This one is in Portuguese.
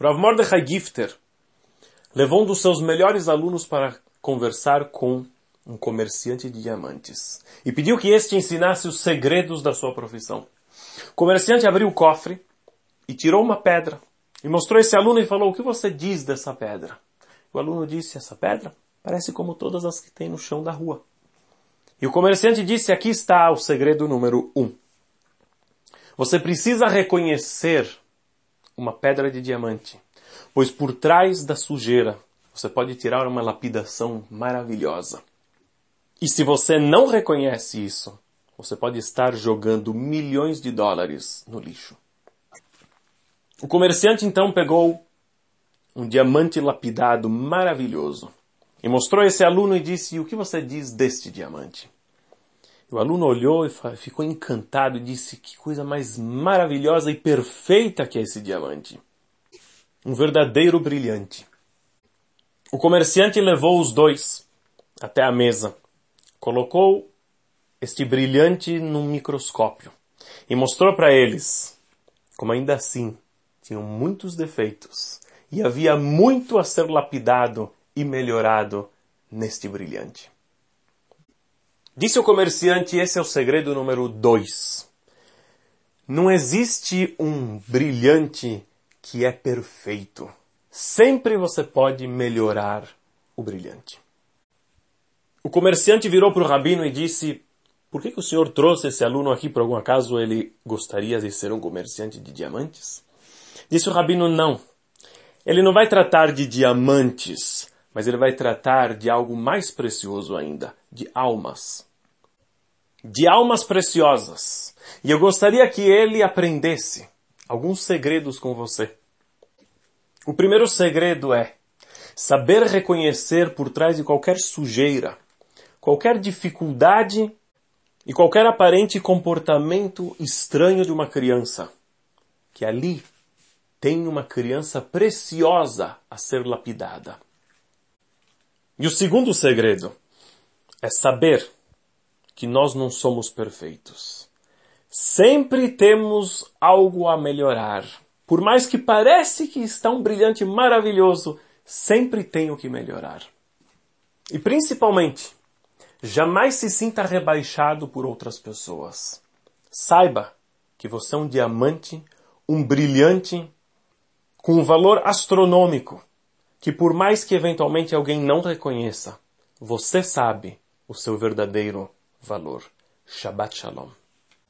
Rav Mordechai Gifter levou um dos seus melhores alunos para conversar com um comerciante de diamantes e pediu que este ensinasse os segredos da sua profissão. O comerciante abriu o cofre e tirou uma pedra e mostrou esse aluno e falou: "O que você diz dessa pedra?" O aluno disse: "Essa pedra parece como todas as que tem no chão da rua." E o comerciante disse: "Aqui está o segredo número 1. Você precisa reconhecer uma pedra de diamante, pois por trás da sujeira você pode tirar uma lapidação maravilhosa. E se você não reconhece isso, você pode estar jogando milhões de dólares no lixo." O comerciante então pegou um diamante lapidado maravilhoso e mostrou a esse aluno e disse: "E o que você diz deste diamante?" O aluno olhou e ficou encantado e disse: "Que coisa mais maravilhosa e perfeita que é esse diamante. Um verdadeiro brilhante." O comerciante levou os dois até a mesa, colocou este brilhante num microscópio e mostrou para eles como ainda assim tinham muitos defeitos e havia muito a ser lapidado e melhorado neste brilhante. Disse o comerciante: "Esse é o segredo número 2. Não existe um brilhante que é perfeito. Sempre você pode melhorar o brilhante." O comerciante virou para o rabino e disse: "Por que o senhor trouxe esse aluno aqui? Por algum acaso ele gostaria de ser um comerciante de diamantes?" Disse o rabino: "Não. Ele não vai tratar de diamantes, mas ele vai tratar de algo mais precioso ainda, de almas. De almas preciosas. E eu gostaria que ele aprendesse alguns segredos com você. O primeiro segredo é saber reconhecer por trás de qualquer sujeira, qualquer dificuldade e qualquer aparente comportamento estranho de uma criança, que ali tem uma criança preciosa a ser lapidada. E o segundo segredo é saber que nós não somos perfeitos. Sempre temos algo a melhorar. Por mais que parece que está um brilhante maravilhoso, sempre tem o que melhorar. E principalmente, jamais se sinta rebaixado por outras pessoas. Saiba que você é um diamante, um brilhante, com um valor astronômico, que por mais que eventualmente alguém não reconheça, você sabe o seu verdadeiro valor. Shabbat Shalom.